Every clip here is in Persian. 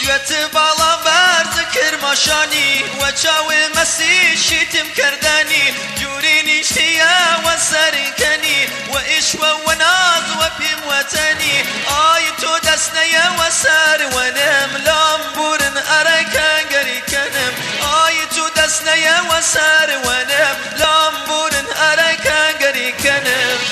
گوێت باڵا بەرزە کرماشانی وە چاوێ مەسی شیتم کردانی جووری نیشتیە وە سەرکەنی وە ئیشوە وە ناز وە پێم وەتەنی ئای تۆ دەستنەیە وە سەروەنم لام بورن ئەرەکە گەریکەنم ئای تۆ دەستنەیە وە سەروەنم لام بورن ئەرەکە گەریکەنم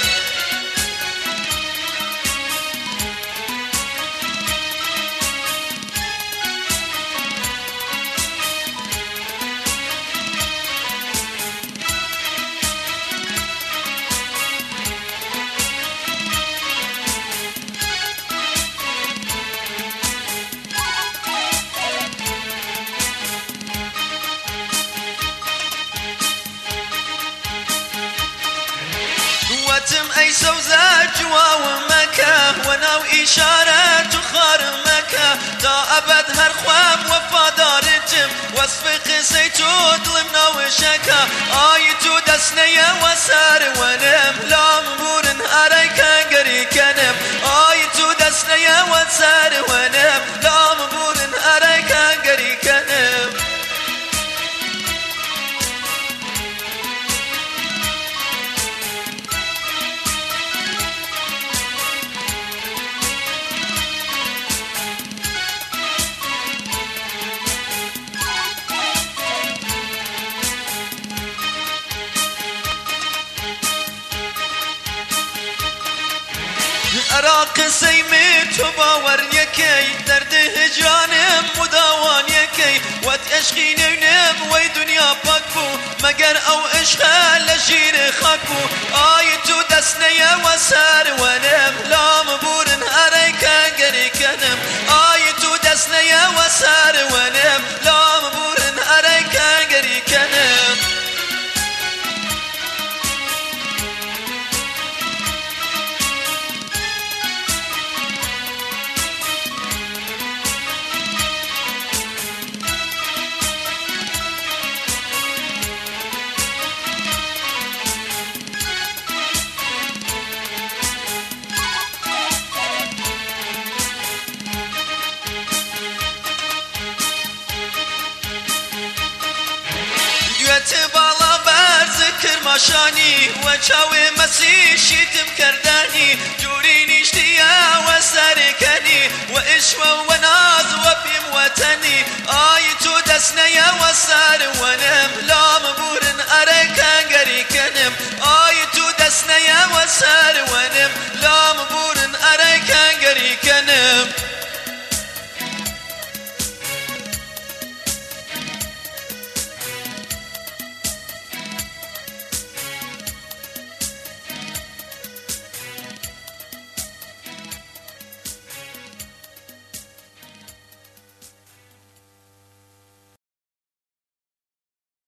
وتم أي سوزة جوا مكة وناو إشارة خار مكة دا أبد هر خواب وفادارتم وصف قصيتو ظلمنا وشكا آيتو دسنية وسار ونم لام بورن أريكا قريكنم آيتو دسنية وسار ونم لام بورن أريكا قريكنم عراق سيمت وباور يكي درد هجرانم مداوان يكي وات عشقي نونم وي دنيا باكبو مگر او عشقه لشير خاكبو آيتو دسنية وسار ونم لام بورن أريكا قريكنم آيتو دسنية وسار ونم لام بورن أريكا قريكنم بالا برز کرماشانی و چاوی مسی شیتم کردانی جوری نیشتیه و سرکنی و اشوه و ناز و پیم وطنی آی تو دسنیه و سر ونم لام بور